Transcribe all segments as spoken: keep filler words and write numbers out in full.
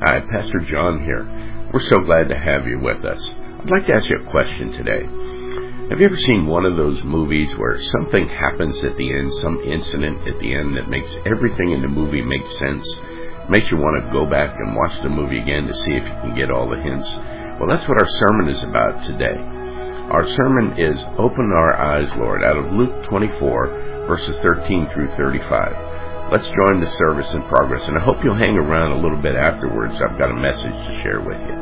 Hi, Pastor John here. We're so glad to have you with us. I'd like to ask you a question today. Have you ever seen one of those movies where something happens at the end, some incident at the end that makes everything in the movie make sense? Makes you want to go back and watch the movie again to see if you can get all the hints? Well, that's what our sermon is about today. Our sermon is Open Our Eyes, Lord, out of Luke twenty-four, verses thirteen through thirty-five. Let's join the service in progress, and I hope you'll hang around a little bit afterwards. I've got a message to share with you.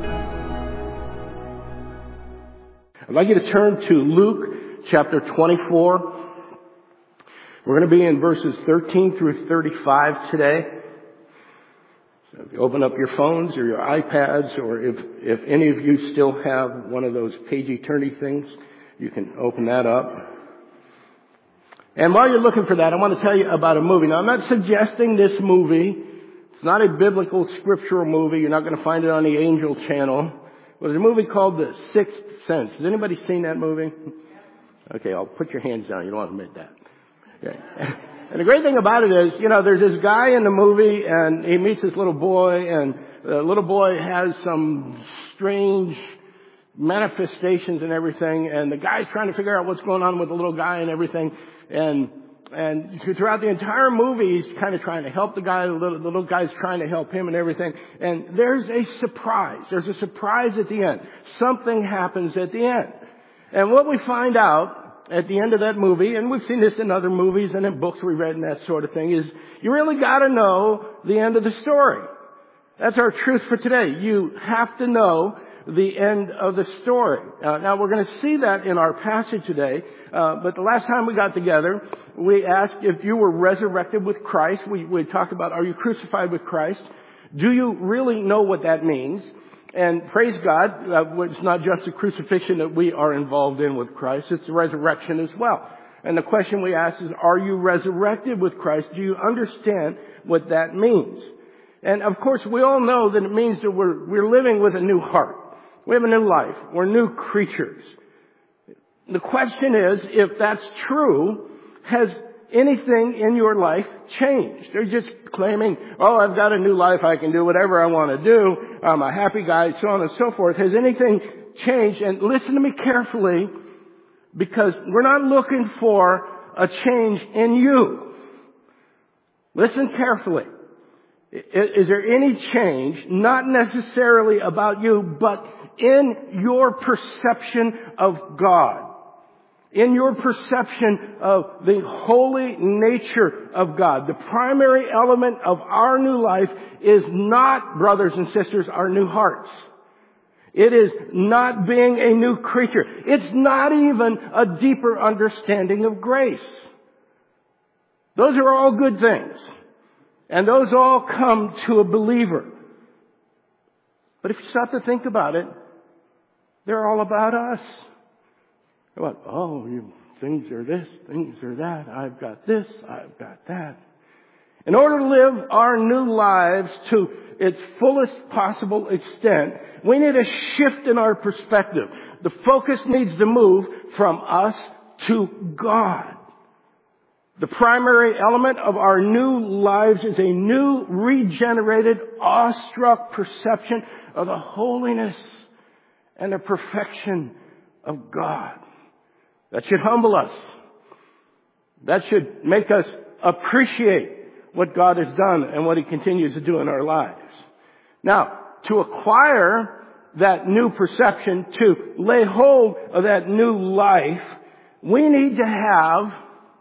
I'd like you to turn to Luke chapter twenty-four. We're going to be in verses thirteen through thirty-five today. So if you open up your phones or your iPads, or if, if any of you still have one of those pagey-turny things, you can open that up. And while you're looking for that, I want to tell you about a movie. Now, I'm not suggesting this movie. It's not a biblical, scriptural movie. You're not going to find it on the Angel Channel. But there's a movie called The Sixth Sense. Has anybody seen that movie? Okay, I'll put your hands down. You don't want to admit that. Okay. And the great thing about it is, you know, there's this guy in the movie, and he meets this little boy, and the little boy has some strange manifestations and everything, and the guy's trying to figure out what's going on with the little guy and everything. And, and throughout the entire movie, he's kind of trying to help the guy. The little, the little guy's trying to help him and everything. And there's a surprise. There's a surprise at the end. Something happens at the end. And what we find out at the end of that movie, and we've seen this in other movies and in books we read and that sort of thing, is you really got to know the end of the story. That's our truth for today. You have to know the end of the story. Uh, now, we're going to see that in our passage today. Uh, but the last time we got together, we asked if you were resurrected with Christ. We, we talked about, are you crucified with Christ? Do you really know what that means? And praise God, uh, it's not just the crucifixion that we are involved in with Christ. It's the resurrection as well. And the question we ask is, are you resurrected with Christ? Do you understand what that means? And of course, we all know that it means that we're, we're living with a new heart. We have a new life. We're new creatures. The question is, if that's true, has anything in your life changed? They're just claiming, oh, I've got a new life. I can do whatever I want to do. I'm a happy guy, so on and so forth. Has anything changed? And listen to me carefully, because we're not looking for a change in you. Listen carefully. Is there any change, not necessarily about you, but in your perception of God? In your perception of the holy nature of God. The primary element of our new life is not, brothers and sisters, our new hearts. It is not being a new creature. It's not even a deeper understanding of grace. Those are all good things. And those all come to a believer. But if you stop to think about it, they're all about us. They're about, oh, you, things are this, things are that. I've got this, I've got that. In order to live our new lives to its fullest possible extent, we need a shift in our perspective. The focus needs to move from us to God. The primary element of our new lives is a new, regenerated, awestruck perception of the holiness and the perfection of God. That should humble us. That should make us appreciate what God has done and what He continues to do in our lives. Now, to acquire that new perception, to lay hold of that new life, we need to have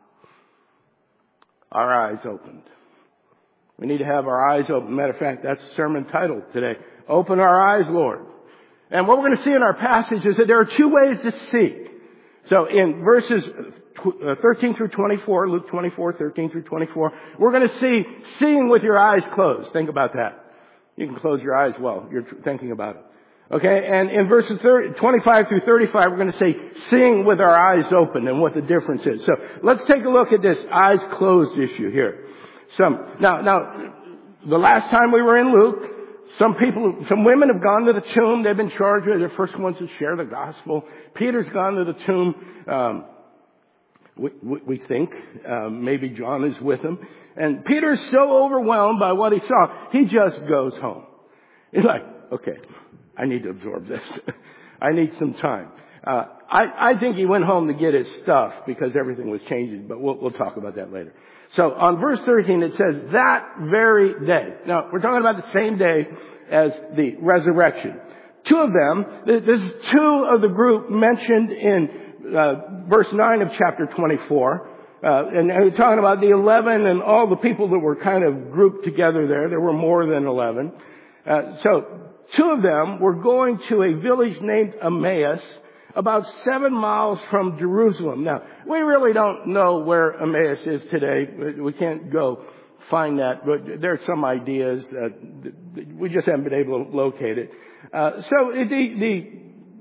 our eyes opened. We need to have our eyes open. Matter of fact, that's the sermon title today. Open our eyes, Lord. And what we're going to see in our passage is that there are two ways to see. So in verses thirteen through twenty-four, Luke twenty-four, thirteen through twenty-four, we're going to see seeing with your eyes closed. Think about that. You can close your eyes while you're thinking about it. Okay, and in verses twenty-five through thirty-five, we're going to say seeing with our eyes open and what the difference is. So let's take a look at this eyes closed issue here. Some, now, now, the last time we were in Luke, some people, some women have gone to the tomb. They've been charged with, they're the first ones to share the gospel. Peter's gone to the tomb. Um, we, we, we think, um, maybe John is with him. And Peter's so overwhelmed by what he saw, he just goes home. He's like, okay, I need to absorb this. I need some time. Uh, I, I think he went home to get his stuff because everything was changing, but we'll, we'll talk about that later. So on verse thirteen, it says, that very day. Now, we're talking about the same day as the resurrection. Two of them, this is two of the group mentioned in uh, verse nine of chapter twenty-four. Uh, and we're talking about the eleven and all the people that were kind of grouped together there. There were more than eleven. Uh, so two of them were going to a village named Emmaus, about seven miles from Jerusalem. Now, we really don't know where Emmaus is today. We can't go find that, but there are some ideas. Uh, we just haven't been able to locate it. Uh, so the, the,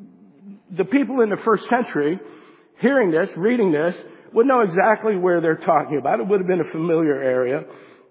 the people in the first century, hearing this, reading this, would know exactly where they're talking about. It would have been a familiar area.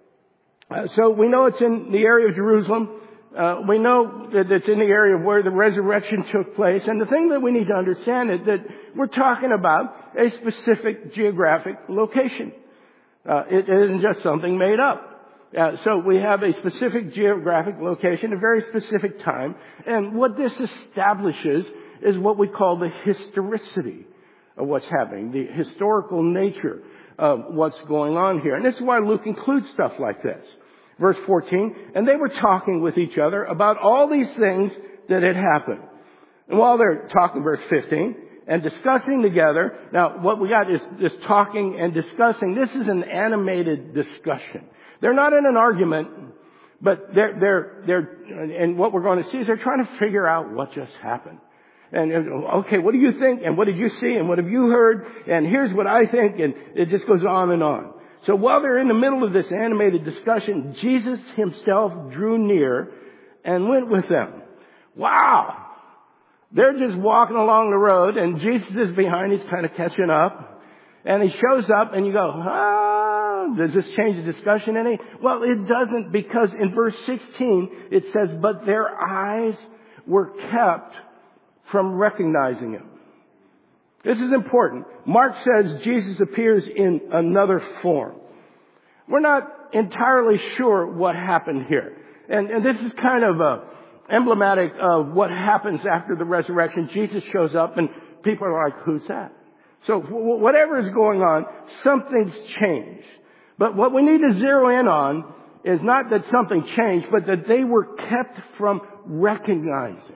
Uh, so we know it's in the area of Jerusalem. Uh, we know that it's in the area of where the resurrection took place. And the thing that we need to understand is that we're talking about a specific geographic location. Uh, it isn't just something made up. Uh, so we have a specific geographic location, a very specific time. And what this establishes is what we call the historicity of what's happening, the historical nature of what's going on here. And this is why Luke includes stuff like this. Verse fourteen, and they were talking with each other about all these things that had happened. And while they're talking, verse fifteen, and discussing together, now what we got is this talking and discussing. This is an animated discussion. They're not in an argument, but they're, they're, they're, and what we're going to see is they're trying to figure out what just happened. And, okay, what do you think? And what did you see? And what have you heard? And here's what I think. And it just goes on and on. So while they're in the middle of this animated discussion, Jesus himself drew near and went with them. Wow! They're just walking along the road and Jesus is behind. He's kind of catching up. And he shows up and you go, ah, does this change the discussion any? Well, it doesn't, because in verse sixteen it says, but their eyes were kept from recognizing him. This is important. Mark says Jesus appears in another form. We're not entirely sure what happened here. And, and this is kind of uh, emblematic of what happens after the resurrection. Jesus shows up and people are like, who's that? So w- whatever is going on, something's changed. But what we need to zero in on is not that something changed, but that they were kept from recognizing.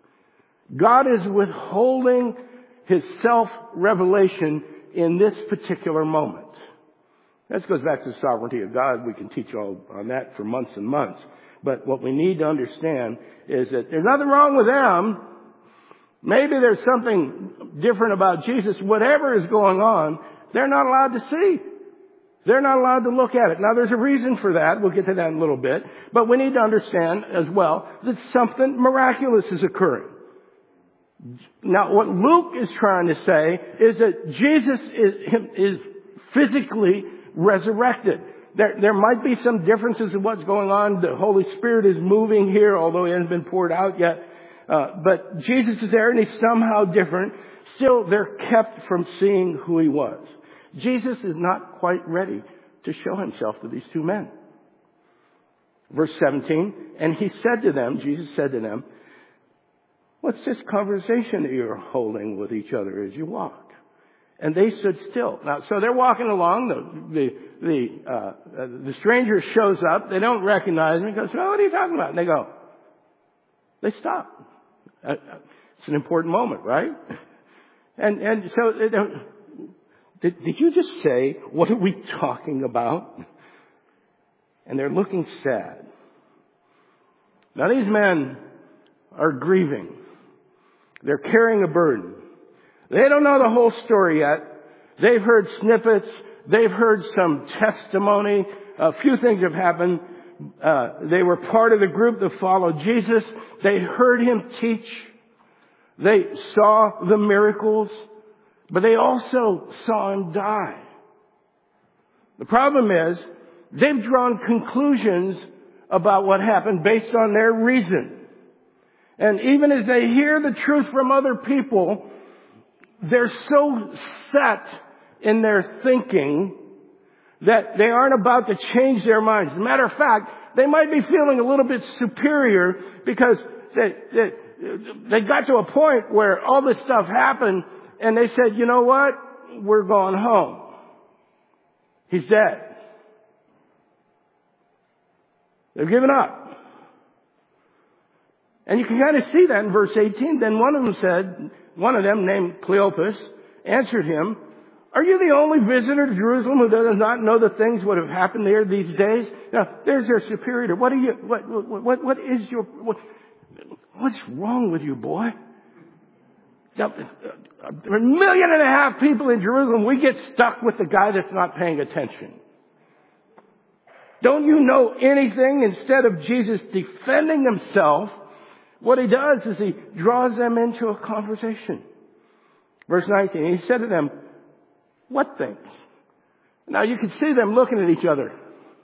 God is withholding his self-revelation in this particular moment. This goes back to the sovereignty of God. We can teach all on that for months and months. But what we need to understand is that there's nothing wrong with them. Maybe there's something different about Jesus. Whatever is going on, they're not allowed to see. They're not allowed to look at it. Now, there's a reason for that. We'll get to that in a little bit. But we need to understand as well that something miraculous is occurring. Now, what Luke is trying to say is that Jesus is, is physically resurrected. There, there might be some differences in what's going on. The Holy Spirit is moving here, although he hasn't been poured out yet. Uh, but Jesus is there and he's somehow different. Still, they're kept from seeing who he was. Jesus is not quite ready to show himself to these two men. Verse seventeen, and he said to them, Jesus said to them, what's this conversation that you're holding with each other as you walk? And they stood still. Now, so they're walking along. The the the, uh, the stranger shows up. They don't recognize him. He goes, oh, what are you talking about? And they go. They stop. Uh, it's an important moment, right? And and so they don't, did, did you just say, what are we talking about? And they're looking sad. Now, these men are grieving. They're carrying a burden. They don't know the whole story yet. They've heard snippets. They've heard some testimony. A few things have happened. Uh, they were part of the group that followed Jesus. They heard him teach. They saw the miracles. But they also saw him die. The problem is, they've drawn conclusions about what happened based on their reason. And even as they hear the truth from other people, they're so set in their thinking that they aren't about to change their minds. As a matter of fact, they might be feeling a little bit superior because they, they, they got to a point where all this stuff happened and they said, you know what? We're going home. He's dead. They've given up. And you can kind of see that in verse eighteen. Then one of them said, one of them named Cleopas answered him, are you the only visitor to Jerusalem who does not know the things that have happened there these days? Now, there's their superior. What are you, what, what, what, what is your, what, what's wrong with you, boy? Now, there are a million and a half people in Jerusalem. We get stuck with the guy that's not paying attention. Don't you know anything? Instead of Jesus defending himself, what he does is he draws them into a conversation. Verse nineteen, he said to them, what things? Now you can see them looking at each other.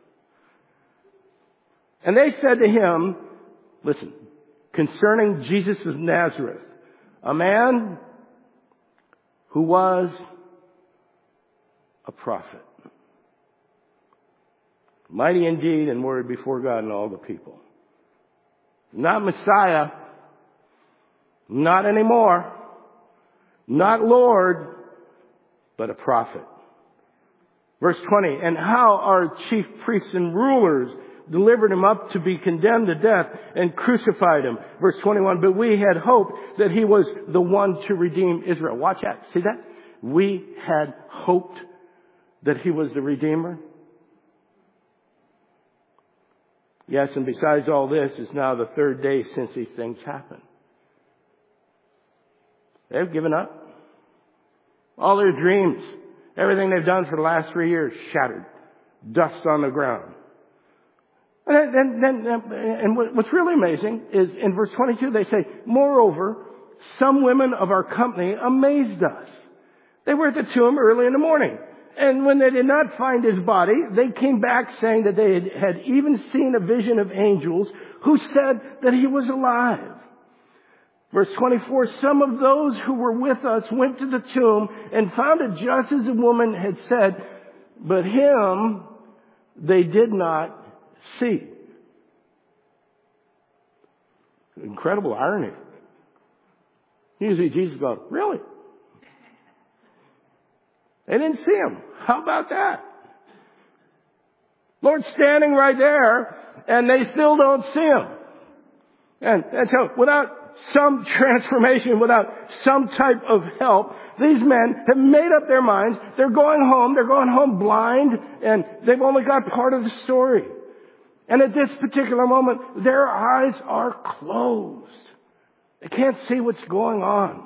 And they said to him, listen, concerning Jesus of Nazareth, a man who was a prophet, mighty indeed and word before God and all the people. Not Messiah, not anymore, not Lord, but a prophet. Verse twenty, and how our chief priests and rulers delivered him up to be condemned to death and crucified him. Verse twenty-one, but we had hoped that he was the one to redeem Israel. Watch that. See that? We had hoped that he was the Redeemer. Yes, and besides all this, it's now the third day since these things happened. They've given up. All their dreams, everything they've done for the last three years, shattered. Dust on the ground. And, then, then, and what's really amazing is in verse twenty-two they say, moreover, some women of our company amazed us. They were at the tomb early in the morning. And when they did not find his body, they came back saying that they had, had even seen a vision of angels who said that he was alive. Verse twenty-four, some of those who were with us went to the tomb and found it just as the woman had said, but him they did not see. Incredible irony. Usually Jesus goes, really? They didn't see him. How about that? Lord's standing right there and they still don't see him. And, and so without some transformation, without some type of help, these men have made up their minds. They're going home. They're going home blind and they've only got part of the story. And at this particular moment, their eyes are closed. They can't see what's going on.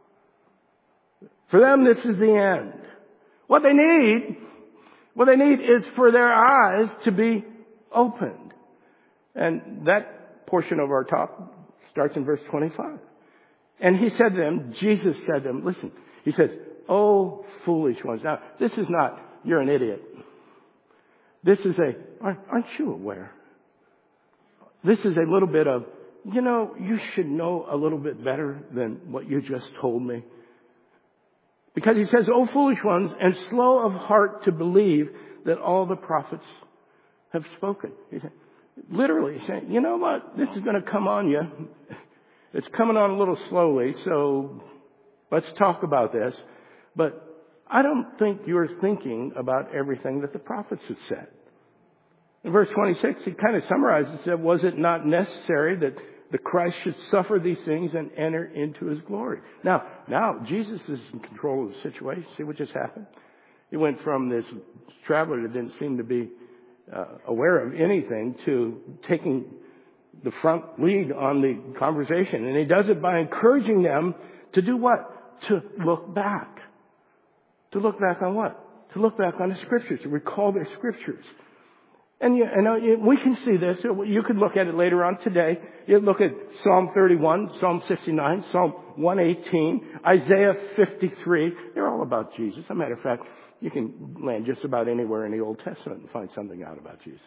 For them, this is the end. What they need, what they need is for their eyes to be opened. And that portion of our talk starts in verse twenty-five. And he said to them, Jesus said to them, listen, he says, oh, foolish ones. Now, this is not, you're an idiot. This is a, aren't you aware? This is a little bit of, you know, you should know a little bit better than what you just told me. Because he says, oh, foolish ones, and slow of heart to believe that all the prophets have spoken. He said, literally saying, you know what? This is going to come on you. It's coming on a little slowly, so let's talk about this. But I don't think you're thinking about everything that the prophets have said. In verse twenty-six, he kind of summarizes it. Was it not necessary that the Christ should suffer these things and enter into his glory? Now, now Jesus is in control of the situation. See what just happened? He went from this traveler that didn't seem to be uh, aware of anything to taking the front lead on the conversation. And he does it by encouraging them to do what? To look back. To look back on what? To look back on the scriptures, to recall their scriptures. And you, and you, we can see this. You could look at it later on today. You look at Psalm thirty-one, Psalm sixty-nine, Psalm one eighteen, Isaiah fifty-three. They're all about Jesus. As a matter of fact, you can land just about anywhere in the Old Testament and find something out about Jesus.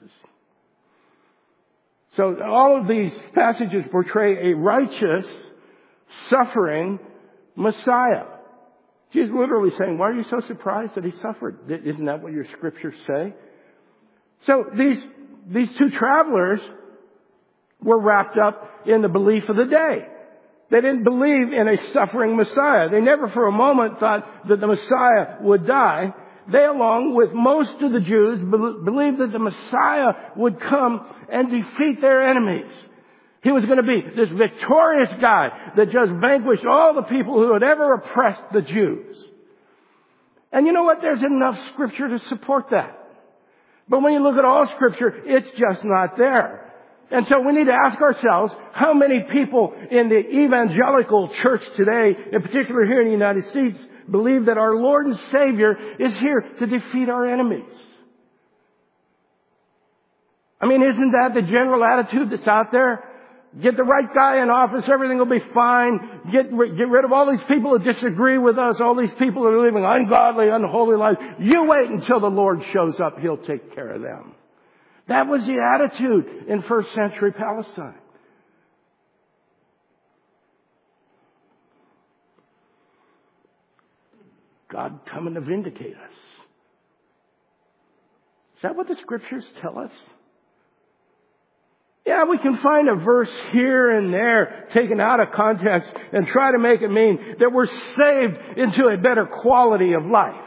So all of these passages portray a righteous, suffering Messiah. Jesus literally saying, why are you so surprised that he suffered? Isn't that what your scriptures say? So these these two travelers were wrapped up in the belief of the day. They didn't believe in a suffering Messiah. They never for a moment thought that the Messiah would die. They, along with most of the Jews, believed that the Messiah would come and defeat their enemies. He was going to be this victorious guy that just vanquished all the people who had ever oppressed the Jews. And you know what? There's enough Scripture to support that. But when you look at all Scripture, it's just not there. And so we need to ask ourselves, how many people in the evangelical church today, in particular here in the United States, believe that our Lord and Savior is here to defeat our enemies? I mean, isn't that the general attitude that's out there? Get the right guy in office, everything will be fine. Get, get rid of all these people who disagree with us, all these people who are living ungodly, unholy lives. You wait until the Lord shows up, He'll take care of them. That was the attitude in first century Palestine. God coming to vindicate us. Is that what the Scriptures tell us? Yeah, we can find a verse here and there taken out of context and try to make it mean that we're saved into a better quality of life.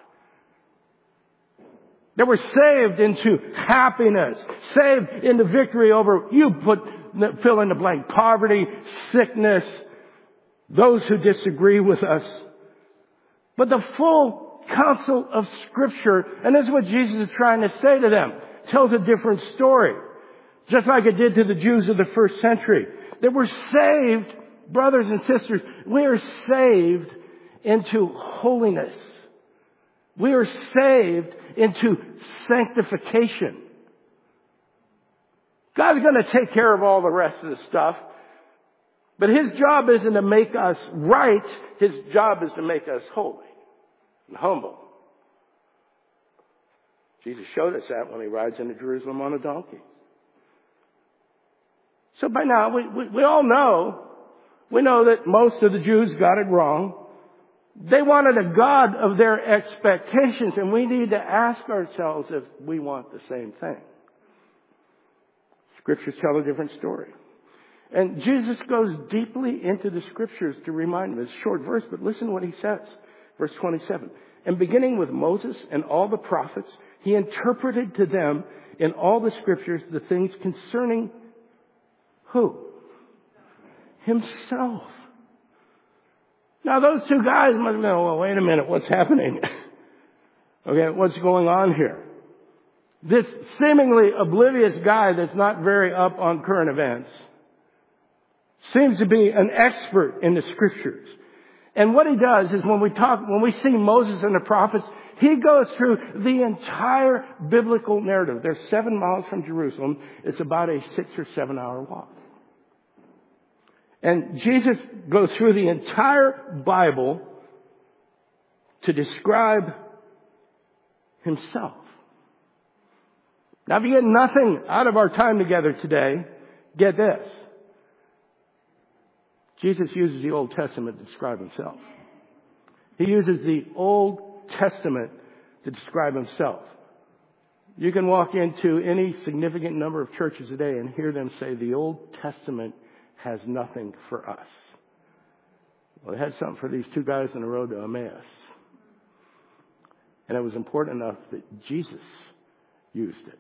That we're saved into happiness, saved into victory over, you put, fill in the blank, poverty, sickness, those who disagree with us. But the full counsel of Scripture, and this is what Jesus is trying to say to them, tells a different story. Just like it did to the Jews of the first century. That we're saved, brothers and sisters, we are saved into holiness. We are saved into sanctification. God's going to take care of all the rest of the stuff. But His job isn't to make us right. His job is to make us holy and humble. Jesus showed us that when He rides into Jerusalem on a donkey. So by now, we, we, we all know, we know that most of the Jews got it wrong. They wanted a God of their expectations, and we need to ask ourselves if we want the same thing. Scriptures tell a different story. And Jesus goes deeply into the Scriptures to remind them. It's a short verse, but listen to what He says. Verse twenty-seven. And beginning with Moses and all the prophets, He interpreted to them in all the Scriptures the things concerning who? Himself. Now those two guys must have been, well, wait a minute, what's happening? Okay, what's going on here? This seemingly oblivious guy that's not very up on current events seems to be an expert in the Scriptures. And what he does is when we talk, when we see Moses and the prophets, he goes through the entire biblical narrative. They're seven miles from Jerusalem. It's about a six or seven hour walk. And Jesus goes through the entire Bible to describe Himself. Now, if you get nothing out of our time together today, get this. Jesus uses the Old Testament to describe Himself. He uses the Old Testament to describe Himself. You can walk into any significant number of churches today and hear them say the Old Testament has nothing for us. Well, it had something for these two guys on the road to Emmaus. And it was important enough that Jesus used it.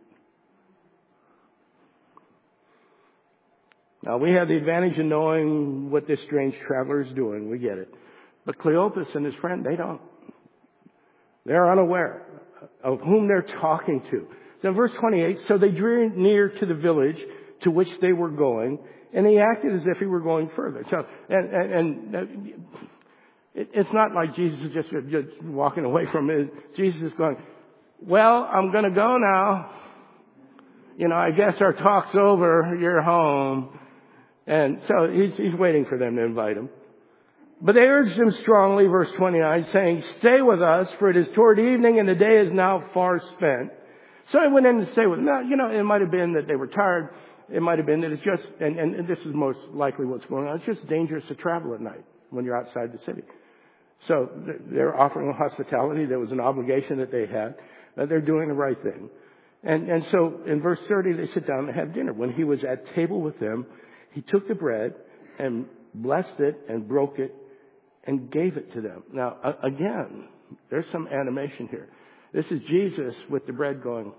Now, we have the advantage of knowing what this strange traveler is doing. We get it. But Cleopas and his friend, they don't. They're unaware of whom they're talking to. So in verse twenty-eight, so they drew near to the village to which they were going, and he acted as if he were going further. So, and, and, and it, it's not like Jesus is just, just walking away from it. Jesus is going, well, I'm going to go now. You know, I guess our talk's over. You're home. And so he's, he's waiting for them to invite him. But they urged him strongly, verse twenty-nine, saying, stay with us, for it is toward evening and the day is now far spent. So he went in to stay with them. Now, you know, it might have been that they were tired. It might have been that it's just, and, and this is most likely what's going on, it's just dangerous to travel at night when you're outside the city. So they're offering hospitality. There was an obligation that they had. They're doing the right thing. And, and so in verse thirty, they sit down and have dinner. When he was at table with them, he took the bread and blessed it and broke it and gave it to them. Now, uh, again, there's some animation here. This is Jesus with the bread going,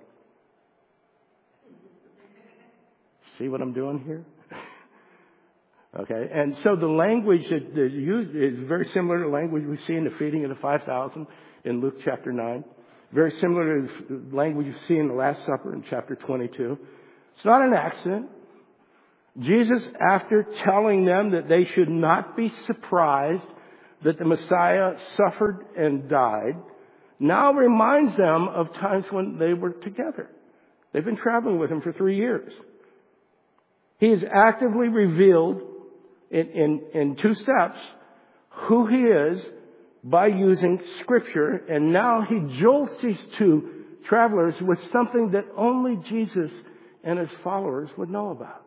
see what I'm doing here? Okay, and so the language that is used is very similar to the language we see in the feeding of the five thousand in Luke chapter nine. Very similar to the language you see in the Last Supper in chapter twenty-two. It's not an accident. Jesus, after telling them that they should not be surprised that the Messiah suffered and died, now reminds them of times when they were together. They've been traveling with him for three years. He has actively revealed in, in, in two steps who he is by using Scripture, and now he jolts these two travelers with something that only Jesus and his followers would know about.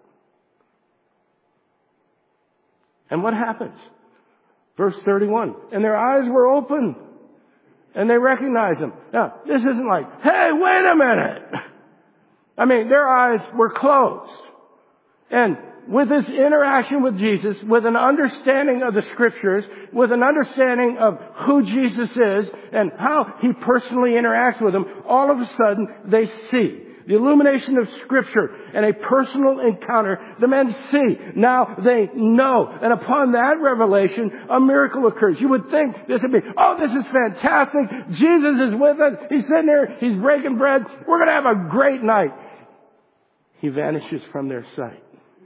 And what happens? Verse thirty-one, and their eyes were open, and they recognized him. Now, this isn't like, hey, wait a minute. I mean, their eyes were closed. And with this interaction with Jesus, with an understanding of the Scriptures, with an understanding of who Jesus is and how he personally interacts with them, all of a sudden they see the illumination of Scripture and a personal encounter. The men see. Now they know. And upon that revelation, a miracle occurs. You would think this would be, oh, this is fantastic. Jesus is with us. He's sitting there. He's breaking bread. We're going to have a great night. He vanishes from their sight.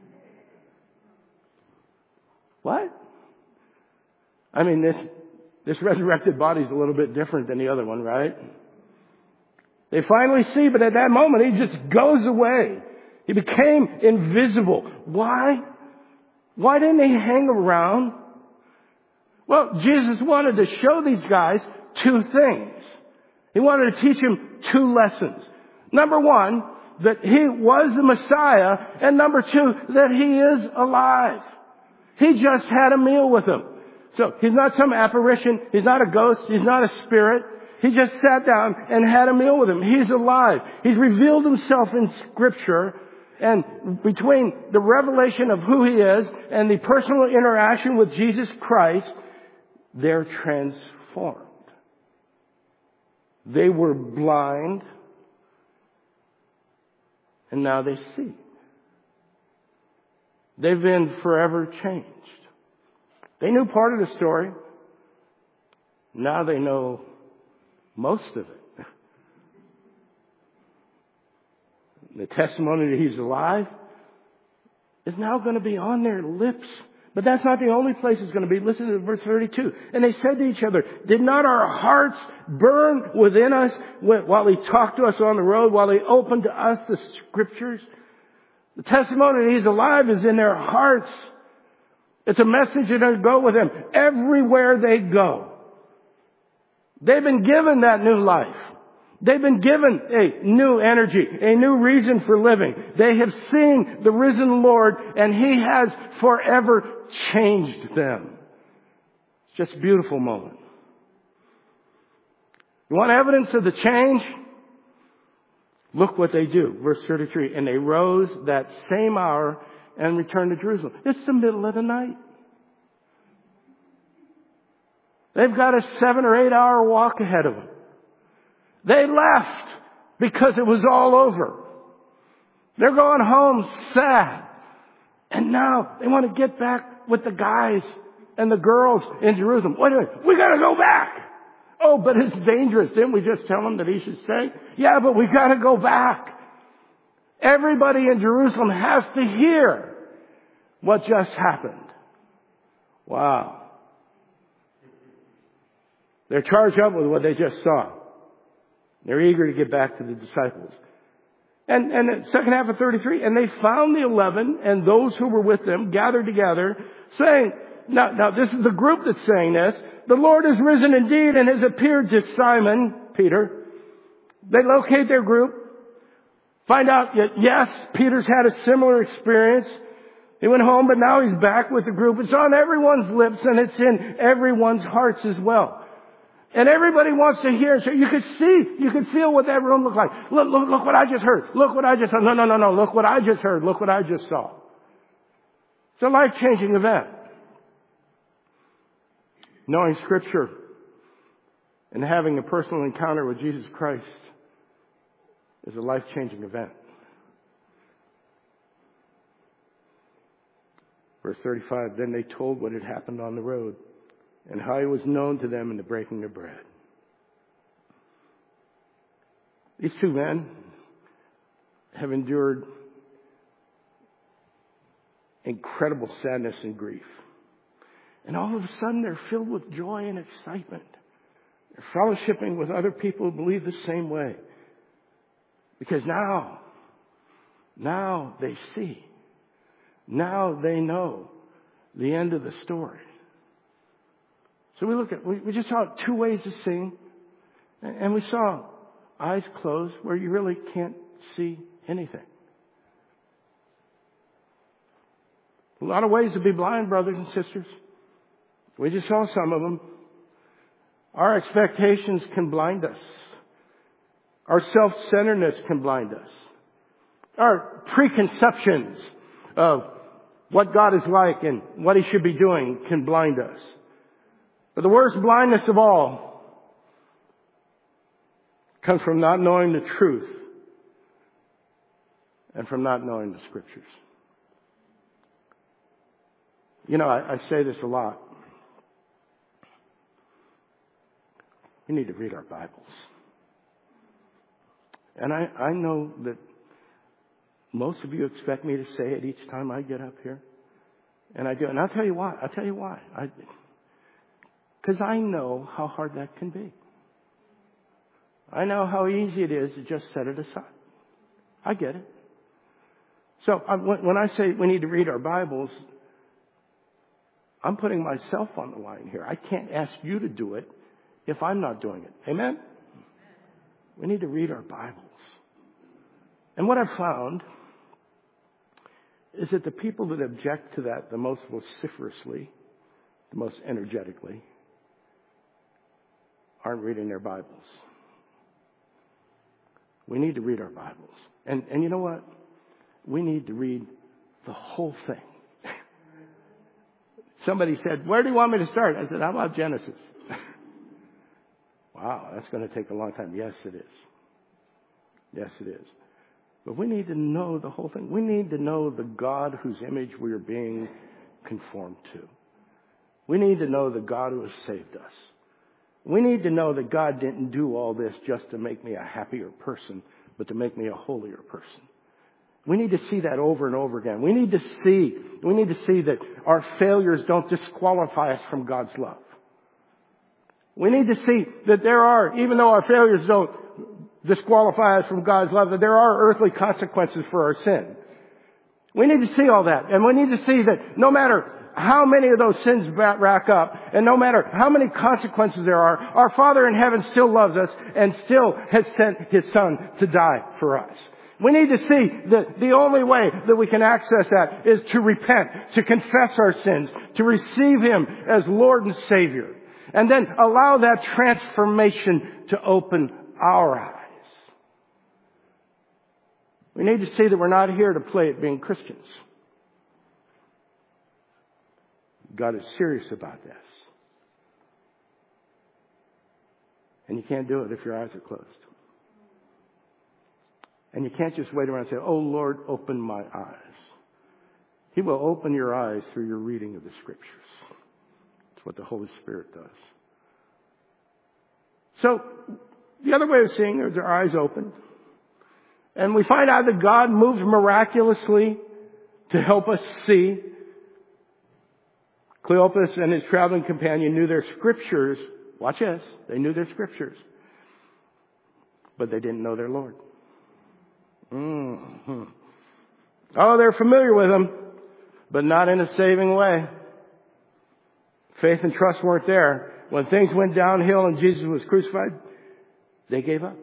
What? I mean, this, this resurrected body is a little bit different than the other one, right? They finally see, but at that moment, he just goes away. He became invisible. Why? Why didn't he hang around? Well, Jesus wanted to show these guys two things. He wanted to teach them two lessons. Number one, that he was the Messiah, and number two, that he is alive. He just had a meal with them. So he's not some apparition. He's not a ghost. He's not a spirit. He just sat down and had a meal with him. He's alive. He's revealed himself in Scripture. And between the revelation of who he is and the personal interaction with Jesus Christ, they're transformed. They were blind, and now they see. They've been forever changed. They knew part of the story. Now they know most of it. The testimony that he's alive is now going to be on their lips. But that's not the only place it's going to be. Listen to verse thirty-two. And they said to each other, did not our hearts burn within us while he talked to us on the road, while he opened to us the Scriptures? The testimony that he's alive is in their hearts. It's a message that will go with them everywhere they go. They've been given that new life. They've been given a new energy, a new reason for living. They have seen the risen Lord, and he has forever changed them. It's just a beautiful moment. You want evidence of the change? Look what they do. Verse thirty-three. And they rose that same hour and returned to Jerusalem. It's the middle of the night. They've got a seven or eight hour walk ahead of them. They left because it was all over. They're going home sad. And now they want to get back with the guys and the girls in Jerusalem. Wait a minute. We got to go back. Oh, but it's dangerous. Didn't we just tell him that he should stay? Yeah, but we got to go back. Everybody in Jerusalem has to hear what just happened. Wow. They're charged up with what they just saw. They're eager to get back to the disciples. And, and the second half of thirty-three, and they found the eleven and those who were with them gathered together, saying, now, now this is the group that's saying this, the Lord is risen indeed and has appeared to Simon, Peter. They locate their group, find out that yes, Peter's had a similar experience. He went home, but now he's back with the group. It's on everyone's lips and it's in everyone's hearts as well. And everybody wants to hear. So you could see, you could feel what that room looked like. Look, look, look what I just heard. Look what I just heard. No, no, no, no. Look what I just heard. Look what I just saw. It's a life-changing event. Knowing Scripture and having a personal encounter with Jesus Christ is a life-changing event. Verse thirty-five, then they told what had happened on the road and how he was known to them in the breaking of bread. These two men have endured incredible sadness and grief. And all of a sudden they're filled with joy and excitement. They're fellowshipping with other people who believe the same way. Because now, now they see. Now they know the end of the story. So we look at, we, we just saw two ways of seeing. And we saw eyes closed where you really can't see anything. A lot of ways to be blind, brothers and sisters. We just saw some of them. Our expectations can blind us. Our self-centeredness can blind us. Our preconceptions of what God is like and what He should be doing can blind us. But the worst blindness of all comes from not knowing the truth and from not knowing the Scriptures. You know, I, I say this a lot. We need to read our Bibles. And I, I know that most of you expect me to say it each time I get up here. And I do. And I'll tell you why. I'll tell you why. Because I, I know how hard that can be. I know how easy it is to just set it aside. I get it. So I, when I say we need to read our Bibles, I'm putting myself on the line here. I can't ask you to do it if I'm not doing it. Amen? We need to read our Bibles. And what I've found is that the people that object to that the most vociferously, the most energetically, aren't reading their Bibles. We need to read our Bibles. And, and you know what? We need to read the whole thing. Somebody said, where do you want me to start? I said, how about Genesis? Wow, that's going to take a long time. Yes, it is. Yes, it is. But we need to know the whole thing. We need to know the God whose image we are being conformed to. We need to know the God who has saved us. We need to know that God didn't do all this just to make me a happier person, but to make me a holier person. We need to see that over and over again. We need to see, we need to see that our failures don't disqualify us from God's love. We need to see that there are, even though our failures don't disqualify us from God's love, that there are earthly consequences for our sin. We need to see all that. And we need to see that no matter how many of those sins rack up, and no matter how many consequences there are, our Father in heaven still loves us and still has sent His Son to die for us. We need to see that the only way that we can access that is to repent, to confess our sins, to receive Him as Lord and Savior, and then allow that transformation to open our eyes. We need to see that we're not here to play at being Christians. God is serious about this. And you can't do it if your eyes are closed. And you can't just wait around and say, oh Lord, open my eyes. He will open your eyes through your reading of the Scriptures. It's what the Holy Spirit does. So, the other way of seeing is our eyes opened. And we find out that God moves miraculously to help us see. Cleopas and his traveling companion knew their Scriptures. Watch this. They knew their Scriptures. But they didn't know their Lord. Mm-hmm. Oh, they're familiar with Him, but not in a saving way. Faith and trust weren't there. When things went downhill and Jesus was crucified, they gave up.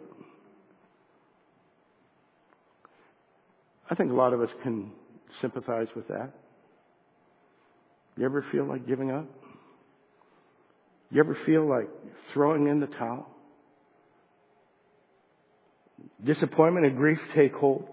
I think a lot of us can sympathize with that. You ever feel like giving up? You ever feel like throwing in the towel? Disappointment and grief take hold.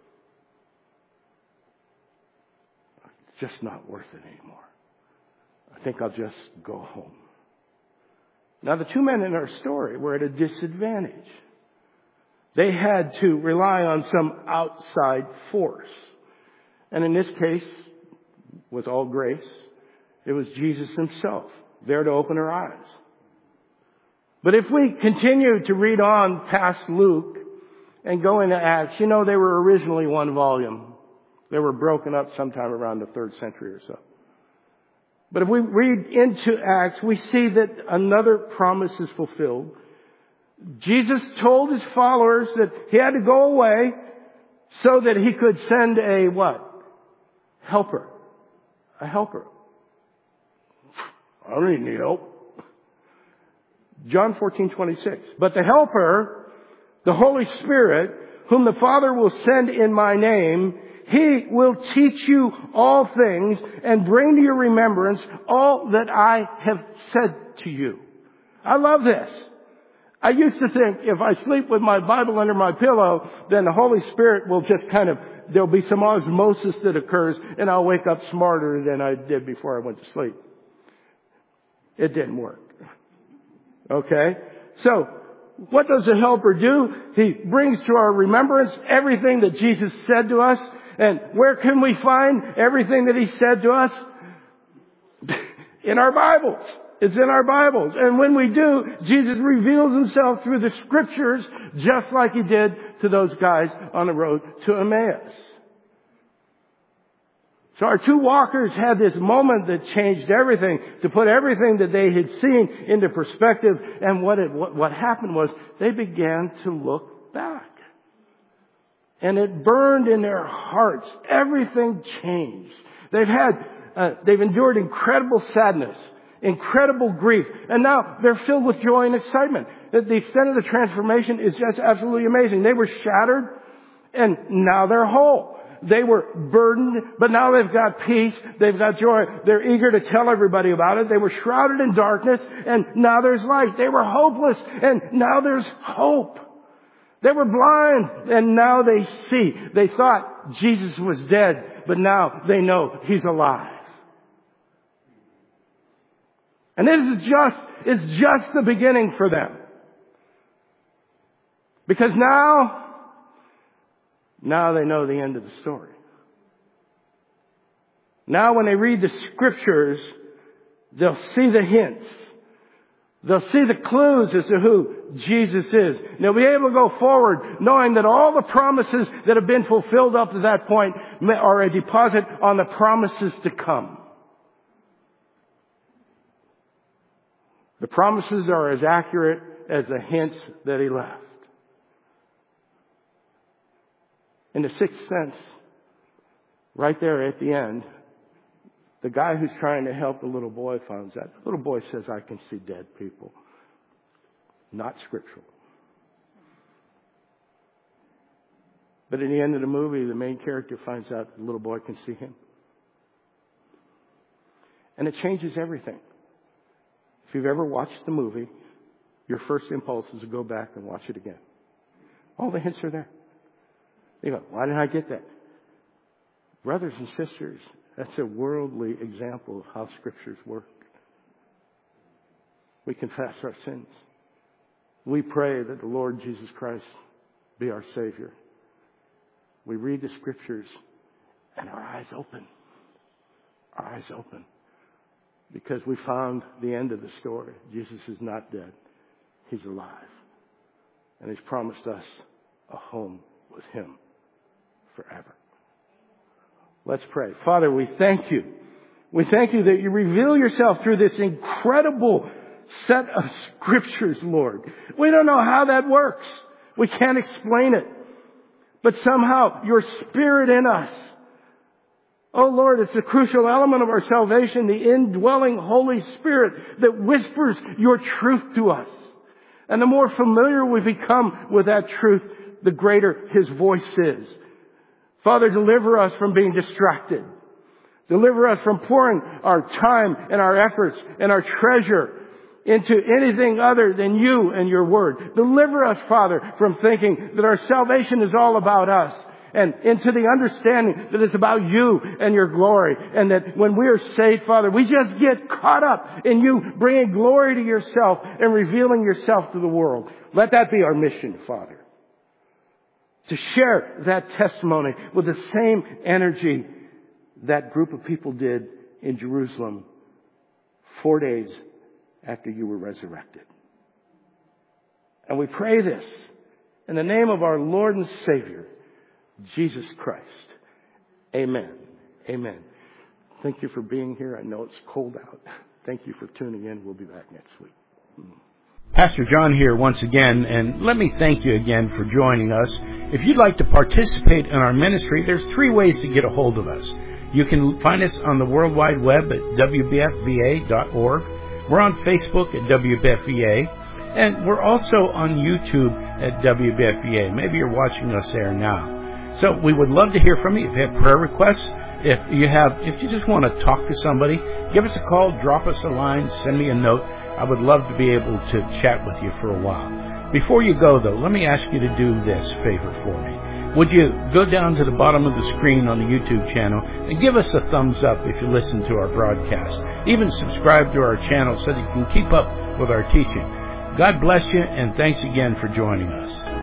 It's just not worth it anymore. I think I'll just go home. Now, the two men in our story were at a disadvantage. They had to rely on some outside force. And in this case, with all grace, it was Jesus himself there to open her eyes. But if we continue to read on past Luke and go into Acts, you know, they were originally one volume. They were broken up sometime around the third century or so. But if we read into Acts, we see that another promise is fulfilled. Jesus told his followers that he had to go away so that he could send a what? Helper. A helper. I don't need any help. John fourteen twenty-six. But the helper, the Holy Spirit, whom the Father will send in my name, he will teach you all things and bring to your remembrance all that I have said to you. I love this. I used to think if I sleep with my Bible under my pillow, then the Holy Spirit will just kind of, there'll be some osmosis that occurs and I'll wake up smarter than I did before I went to sleep. It didn't work. Okay? So, what does the helper do? He brings to our remembrance everything that Jesus said to us. And where can we find everything that he said to us? In our Bibles. It's in our Bibles. And when we do, Jesus reveals himself through the scriptures just like he did to those guys on the road to Emmaus. So our two walkers had this moment that changed everything, to put everything that they had seen into perspective. And what it, what, what happened was they began to look back. And it burned in their hearts. Everything changed. They've had, uh, they've endured incredible sadness, incredible grief, and now they're filled with joy and excitement. The extent of the transformation is just absolutely amazing. They were shattered, and now they're whole. They were burdened, but now they've got peace. They've got joy. They're eager to tell everybody about it. They were shrouded in darkness, and now there's light. They were hopeless, and now there's hope. They were blind, and now they see. They thought Jesus was dead, but now they know he's alive. And this is just, it's just the beginning for them. Because now, now they know the end of the story. Now when they read the scriptures, they'll see the hints. They'll see the clues as to who Jesus is. And they'll be able to go forward knowing that all the promises that have been fulfilled up to that point are a deposit on the promises to come. The promises are as accurate as the hints that he left. In the sixth sense, right there at the end, the guy who's trying to help the little boy finds out. The little boy says, I can see dead people. Not scriptural. But in the end of the movie, the main character finds out the little boy can see him. And it changes everything. If you've ever watched the movie, your first impulse is to go back and watch it again. All the hints are there. You go, why didn't I get that? Brothers and sisters, that's a worldly example of how scriptures work. We confess our sins. We pray that the Lord Jesus Christ be our Savior. We read the scriptures and our eyes open. Our eyes open. Because we found the end of the story. Jesus is not dead. He's alive. And he's promised us a home with him forever. Let's pray. Father, we thank you. We thank you that you reveal yourself through this incredible set of scriptures, Lord. We don't know how that works. We can't explain it. But somehow your Spirit in us, oh Lord, it's a crucial element of our salvation, the indwelling Holy Spirit that whispers your truth to us. And the more familiar we become with that truth, the greater his voice is. Father, deliver us from being distracted. Deliver us from pouring our time and our efforts and our treasure into anything other than you and your word. Deliver us, Father, from thinking that our salvation is all about us, and into the understanding that it's about you and your glory, and that when we are saved, Father, we just get caught up in you bringing glory to yourself and revealing yourself to the world. Let that be our mission, Father. To share that testimony with the same energy that group of people did in Jerusalem four days after you were resurrected. And we pray this in the name of our Lord and Savior, Jesus Christ. Amen. Amen. Thank you for being here. I know it's cold out. Thank you for tuning in. We'll be back next week. Pastor John here once again, and let me thank you again for joining us. If you'd like to participate in our ministry, there's three ways to get a hold of us. You can find us on the World Wide Web at W B F V A dot org. We're on Facebook at W B F V A, and we're also on YouTube at W B F V A. Maybe you're watching us there now. So we would love to hear from you. If you have prayer requests, if you have, if you just want to talk to somebody, give us a call, drop us a line, send me a note. I would love to be able to chat with you for a while. Before you go, though, let me ask you to do this favor for me. Would you go down to the bottom of the screen on the YouTube channel and give us a thumbs up if you listen to our broadcast. Even subscribe to our channel so that you can keep up with our teaching. God bless you, and thanks again for joining us.